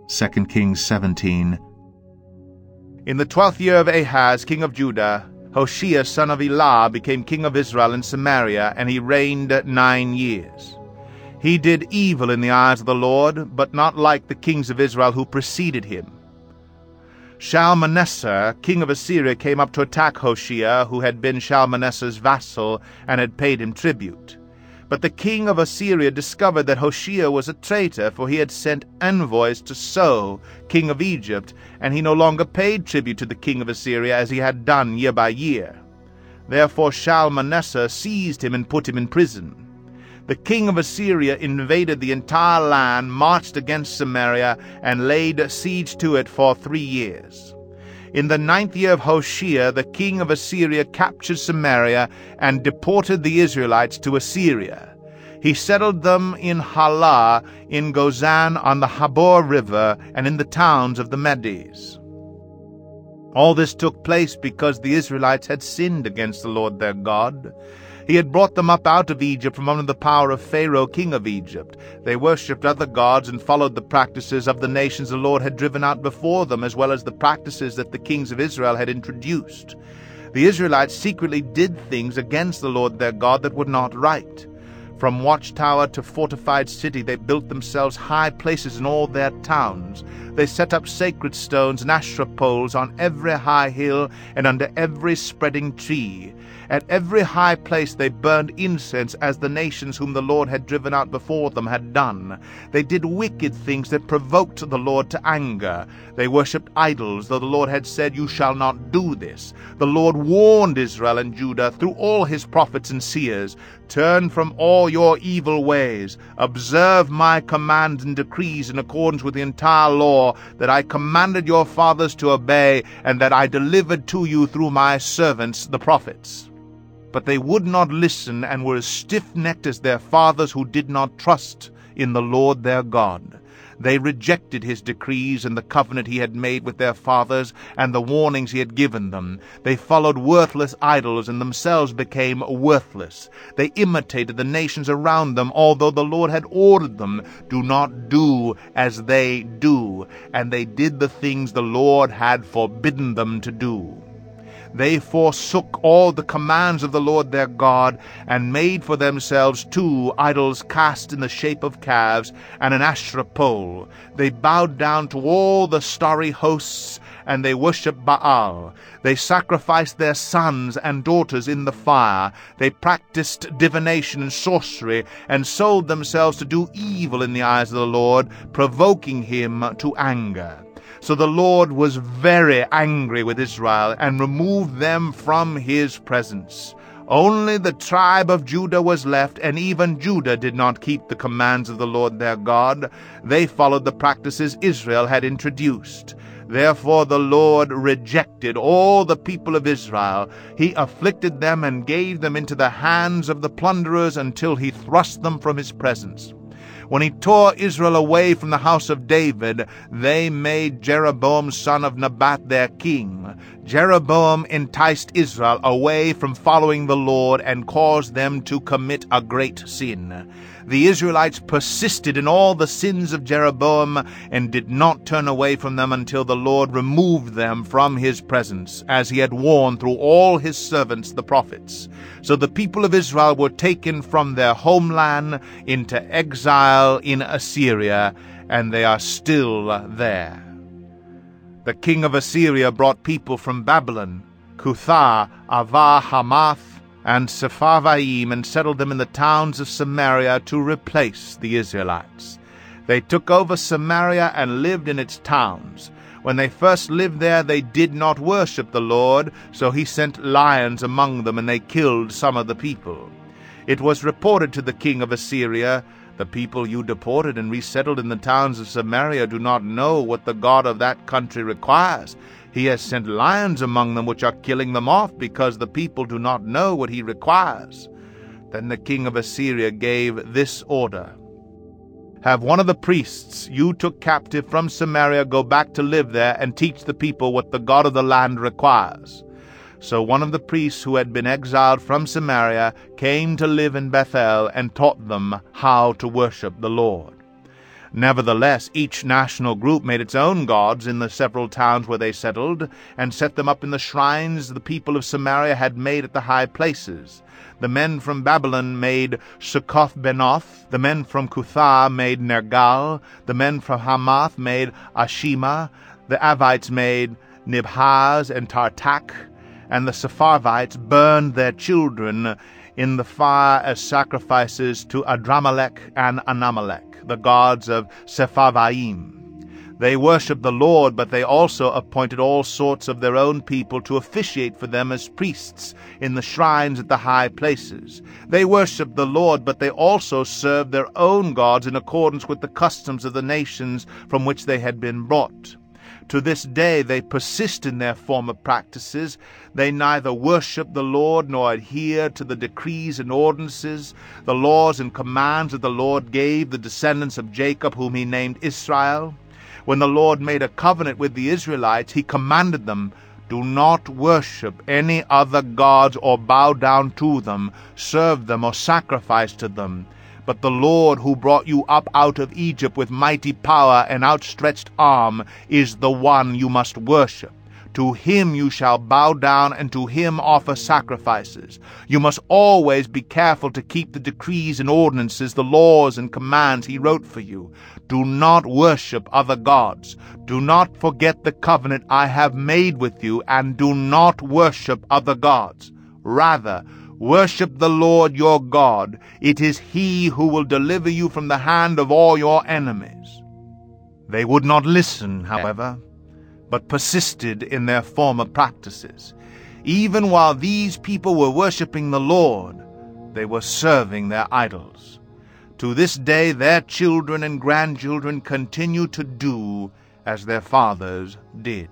2 Kings 17. In the 12th year of Ahaz, king of Judah, Hoshea son of Elah became king of Israel in Samaria, and he reigned 9 years. He did evil in the eyes of the Lord, but not like the kings of Israel who preceded him. Shalmaneser, king of Assyria, came up to attack Hoshea, who had been Shalmaneser's vassal and had paid him tribute. But the king of Assyria discovered that Hoshea was a traitor, for he had sent envoys to So, king of Egypt, and he no longer paid tribute to the king of Assyria as he had done year by year. Therefore Shalmaneser seized him and put him in prison. The king of Assyria invaded the entire land, marched against Samaria, and laid siege to it for 3 years. In the 9th year of Hoshea, the king of Assyria captured Samaria and deported the Israelites to Assyria. He settled them in Halah, in Gozan on the Habor River, and in the towns of the Medes. All this took place because the Israelites had sinned against the Lord their God. He had brought them up out of Egypt from under the power of Pharaoh, king of Egypt. They worshipped other gods and followed the practices of the nations the Lord had driven out before them, as well as the practices that the kings of Israel had introduced. The Israelites secretly did things against the Lord their God that were not right. From watchtower to fortified city they built themselves high places in all their towns. They set up sacred stones and Asherah poles on every high hill and under every spreading tree. At every high place they burned incense, as the nations whom the Lord had driven out before them had done. They did wicked things that provoked the Lord to anger. They worshipped idols, though the Lord had said, "You shall not do this." The Lord warned Israel and Judah through all his prophets and seers, "Turn from all your evil ways. Observe my commands and decrees in accordance with the entire law that I commanded your fathers to obey, and that I delivered to you through my servants the prophets." But they would not listen, and were as stiff-necked as their fathers, who did not trust in the Lord their God. They rejected his decrees and the covenant he had made with their fathers, and the warnings he had given them. They followed worthless idols, and themselves became worthless. They imitated the nations around them, although the Lord had ordered them, "Do not do as they do." And they did the things the Lord had forbidden them to do. They forsook all the commands of the Lord their God, and made for themselves 2 idols cast in the shape of calves, and an Asherah pole. They bowed down to all the starry hosts, and they worshipped Baal. They sacrificed their sons and daughters in the fire. They practiced divination and sorcery, and sold themselves to do evil in the eyes of the Lord, provoking him to anger. So the Lord was very angry with Israel, and removed them from his presence. Only the tribe of Judah was left, and even Judah did not keep the commands of the Lord their God. They followed the practices Israel had introduced. Therefore the Lord rejected all the people of Israel. He afflicted them and gave them into the hands of the plunderers until he thrust them from his presence. When he tore Israel away from the house of David, they made Jeroboam son of Nebat their king. Jeroboam enticed Israel away from following the Lord and caused them to commit a great sin. The Israelites persisted in all the sins of Jeroboam and did not turn away from them until the Lord removed them from his presence, as he had warned through all his servants the prophets. So the people of Israel were taken from their homeland into exile in Assyria, and they are still there. The king of Assyria brought people from Babylon, Cuthah, Avah, Hamath, and Sepharvaim, and settled them in the towns of Samaria to replace the Israelites. They took over Samaria and lived in its towns. When they first lived there, they did not worship the Lord, so he sent lions among them, and they killed some of the people. It was reported to the king of Assyria, "The people you deported and resettled in the towns of Samaria do not know what the God of that country requires. He has sent lions among them, which are killing them off, because the people do not know what he requires." Then the king of Assyria gave this order: "Have one of the priests you took captive from Samaria go back to live there and teach the people what the God of the land requires." So one of the priests who had been exiled from Samaria came to live in Bethel and taught them how to worship the Lord. Nevertheless, each national group made its own gods in the several towns where they settled, and set them up in the shrines the people of Samaria had made at the high places. The men from Babylon made Succoth-Benoth, the men from Cuthah made Nergal, the men from Hamath made Ashima, the Avites made Nibhaz and Tartak, and the Sepharvites burned their children in the fire as sacrifices to Adramelech and Anamelech, the gods of Sepharvaim. They worshipped the Lord, but they also appointed all sorts of their own people to officiate for them as priests in the shrines at the high places. They worshipped the Lord, but they also served their own gods in accordance with the customs of the nations from which they had been brought. To this day they persist in their former practices. They neither worship the Lord nor adhere to the decrees and ordinances, the laws and commands that the Lord gave the descendants of Jacob, whom he named Israel. When the Lord made a covenant with the Israelites, he commanded them, "Do not worship any other gods or bow down to them, serve them or sacrifice to them. But the Lord who brought you up out of Egypt with mighty power and outstretched arm is the one you must worship. To him you shall bow down and to him offer sacrifices. You must always be careful to keep the decrees and ordinances, the laws and commands he wrote for you. Do not worship other gods. Do not forget the covenant I have made with you, and do not worship other gods. Rather, worship the Lord your God. It is he who will deliver you from the hand of all your enemies." They would not listen, however, but persisted in their former practices. Even while these people were worshiping the Lord, they were serving their idols. To this day their children and grandchildren continue to do as their fathers did.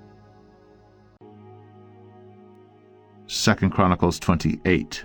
2 Chronicles 28.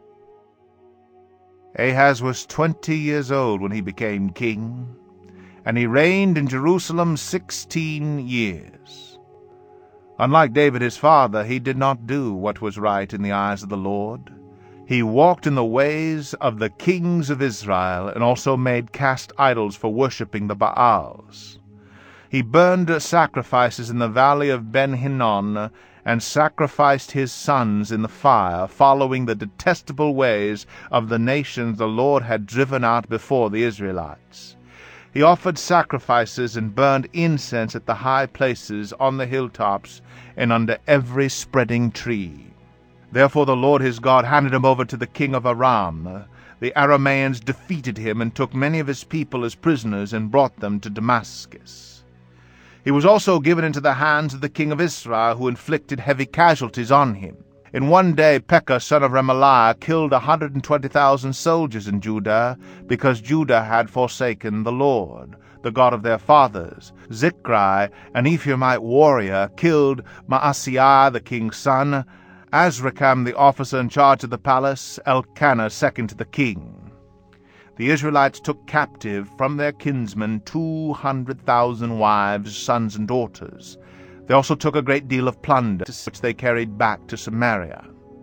Ahaz was 20 years old when he became king, and he reigned in Jerusalem 16 years. Unlike David his father, he did not do what was right in the eyes of the Lord. He walked in the ways of the kings of Israel, and also made cast idols for worshipping the Baals. He burned sacrifices in the valley of Ben-Hinnom, and sacrificed his sons in the fire, following the detestable ways of the nations the Lord had driven out before the Israelites. He offered sacrifices and burned incense at the high places, on the hilltops, and under every spreading tree. Therefore the Lord his God handed him over to the king of Aram. The Arameans defeated him and took many of his people as prisoners and brought them to Damascus. He was also given into the hands of the king of Israel, who inflicted heavy casualties on him. In one day Pekah son of Remaliah killed 120,000 soldiers in Judah, because Judah had forsaken the Lord, the God of their fathers. Zichri, an Ephraimite warrior, killed Maaseiah the king's son, Azrikam the officer in charge of the palace, Elkanah second to the king. The Israelites took captive from their kinsmen 200,000 wives, sons, and daughters. They also took a great deal of plunder, which they carried back to Samaria.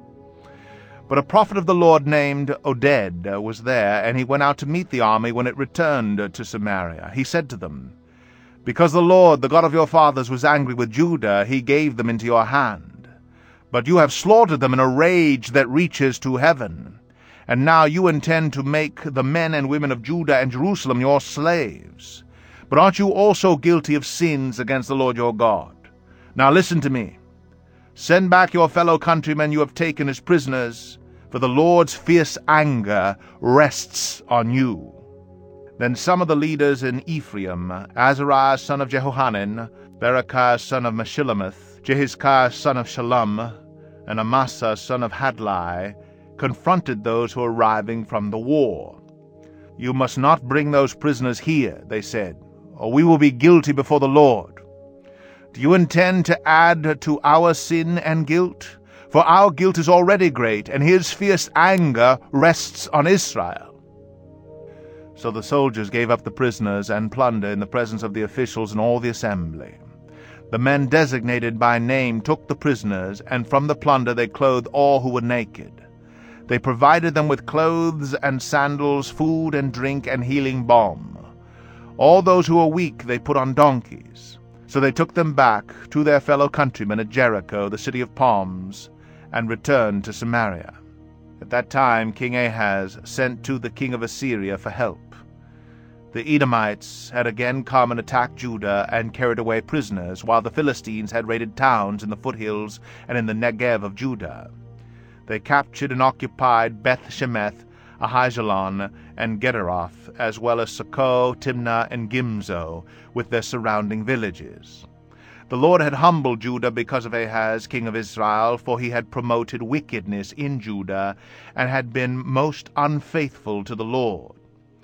But a prophet of the Lord named Oded was there, and he went out to meet the army when it returned to Samaria. He said to them, "Because the Lord, the God of your fathers, was angry with Judah, he gave them into your hand. But you have slaughtered them in a rage that reaches to heaven. And now you intend to make the men and women of Judah and Jerusalem your slaves. But aren't you also guilty of sins against the Lord your God? Now listen to me. Send back your fellow countrymen you have taken as prisoners, for the Lord's fierce anger rests on you." Then some of the leaders in Ephraim, Azariah son of Jehohanan, Berechiah son of Meshillemith, Jehizkiah son of Shallum, and Amasa son of Hadlai, confronted those who were arriving from the war. "You must not bring those prisoners here," they said, "or we will be guilty before the Lord. Do you intend to add to our sin and guilt? For our guilt is already great, and his fierce anger rests on Israel." So the soldiers gave up the prisoners and plunder in the presence of the officials and all the assembly. The men designated by name took the prisoners, and from the plunder they clothed all who were naked. They provided them with clothes and sandals, food and drink, and healing balm. All those who were weak they put on donkeys. So they took them back to their fellow countrymen at Jericho, the city of palms, and returned to Samaria. At that time King Ahaz sent to the king of Assyria for help. The Edomites had again come and attacked Judah and carried away prisoners, while the Philistines had raided towns in the foothills and in the Negev of Judah. They captured and occupied Beth-Shemeth, Ahijalon, and Gederoth, as well as Socoh, Timnah, and Gimzo, with their surrounding villages. The Lord had humbled Judah because of Ahaz, king of Israel, for he had promoted wickedness in Judah, and had been most unfaithful to the Lord.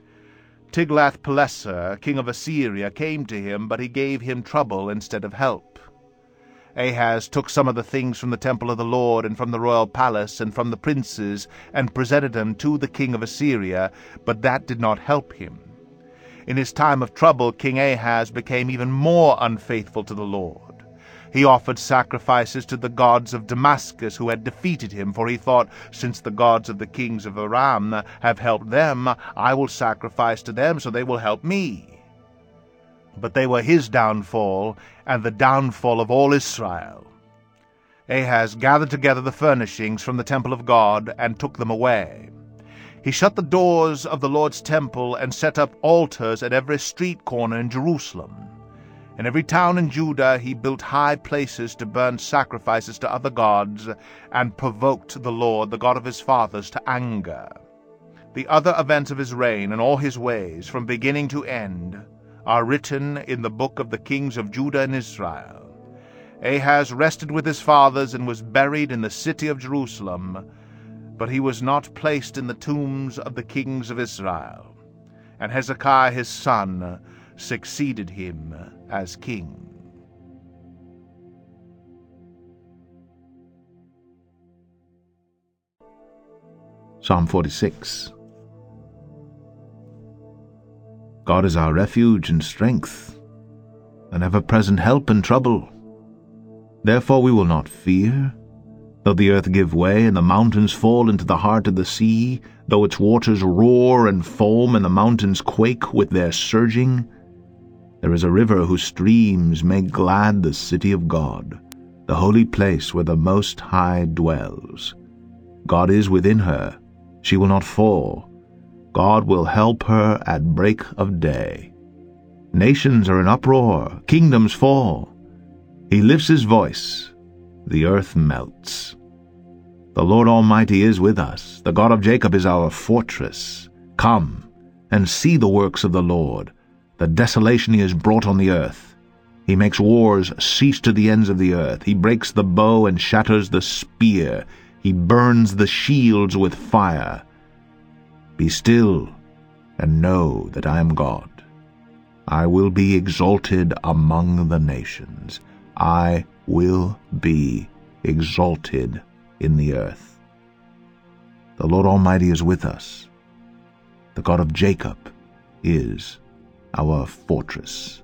Tiglath-Pileser, king of Assyria, came to him, but he gave him trouble instead of help. Ahaz took some of the things from the temple of the Lord, and from the royal palace, and from the princes, and presented them to the king of Assyria, but that did not help him. In his time of trouble, King Ahaz became even more unfaithful to the Lord. He offered sacrifices to the gods of Damascus, who had defeated him, for he thought, since the gods of the kings of Aram have helped them, I will sacrifice to them, so they will help me. But they were his downfall, and the downfall of all Israel. Ahaz gathered together the furnishings from the temple of God, and took them away. He shut the doors of the Lord's temple, and set up altars at every street corner in Jerusalem. In every town in Judah he built high places to burn sacrifices to other gods, and provoked the Lord, the God of his fathers, to anger. The other events of his reign, and all his ways, from beginning to end, are written in the book of the kings of Judah and Israel. Ahaz rested with his fathers, and was buried in the city of Jerusalem, but he was not placed in the tombs of the kings of Israel. And Hezekiah his son succeeded him as king. Psalm 46. God is our refuge and strength, an ever-present help in trouble. Therefore we will not fear, though the earth give way, and the mountains fall into the heart of the sea, though its waters roar and foam, and the mountains quake with their surging. There is a river whose streams make glad the city of God, the holy place where the Most High dwells. God is within her, she will not fall. God will help her at break of day. Nations are in uproar, kingdoms fall. He lifts his voice, the earth melts. The Lord Almighty is with us, the God of Jacob is our fortress. Come and see the works of the Lord, the desolation he has brought on the earth. He makes wars cease to the ends of the earth. He breaks the bow and shatters the spear. He burns the shields with fire. Be still, and know that I am God. I will be exalted among the nations. I will be exalted in the earth. The Lord Almighty is with us. The God of Jacob is our fortress.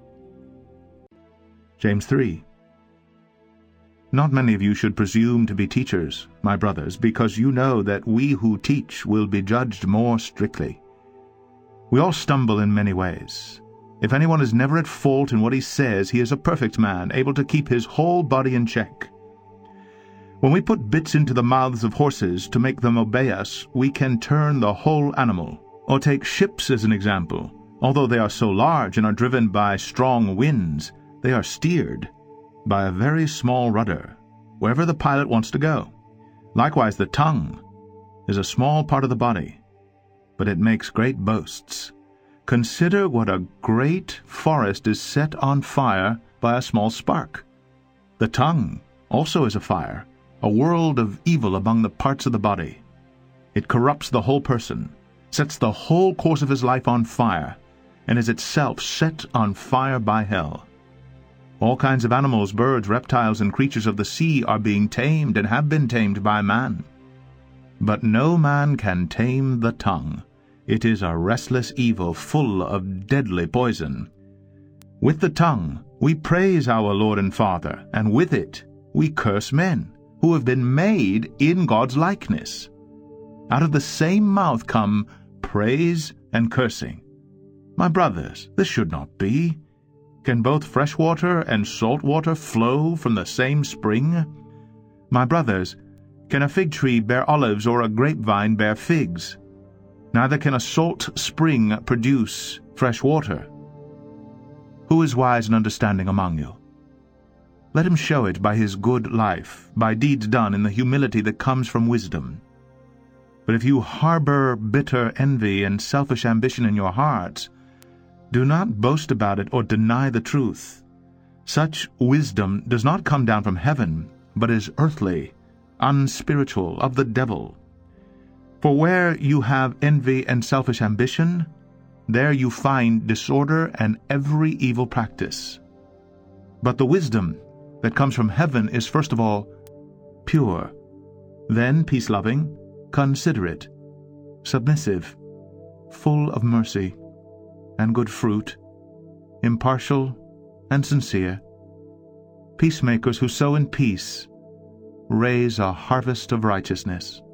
James 3. Not many of you should presume to be teachers, my brothers, because you know that we who teach will be judged more strictly. We all stumble in many ways. If anyone is never at fault in what he says, he is a perfect man, able to keep his whole body in check. When we put bits into the mouths of horses to make them obey us, we can turn the whole animal. Or take ships as an example. Although they are so large and are driven by strong winds, they are steered by a very small rudder, wherever the pilot wants to go. Likewise, the tongue is a small part of the body, but it makes great boasts. Consider what a great forest is set on fire by a small spark. The tongue also is a fire, a world of evil among the parts of the body. It corrupts the whole person, sets the whole course of his life on fire, and is itself set on fire by hell. All kinds of animals, birds, reptiles, and creatures of the sea are being tamed and have been tamed by man. But no man can tame the tongue. It is a restless evil full of deadly poison. With the tongue we praise our Lord and Father, and with it we curse men, who have been made in God's likeness. Out of the same mouth come praise and cursing. My brothers, this should not be. Can both fresh water and salt water flow from the same spring? My brothers, can a fig tree bear olives or a grapevine bear figs? Neither can a salt spring produce fresh water. Who is wise and understanding among you? Let him show it by his good life, by deeds done in the humility that comes from wisdom. But if you harbor bitter envy and selfish ambition in your hearts, do not boast about it or deny the truth. Such wisdom does not come down from heaven, but is earthly, unspiritual, of the devil. For where you have envy and selfish ambition, there you find disorder and every evil practice. But the wisdom that comes from heaven is first of all pure, then peace-loving, considerate, submissive, full of mercy and good fruit, impartial and sincere. Peacemakers who sow in peace raise a harvest of righteousness.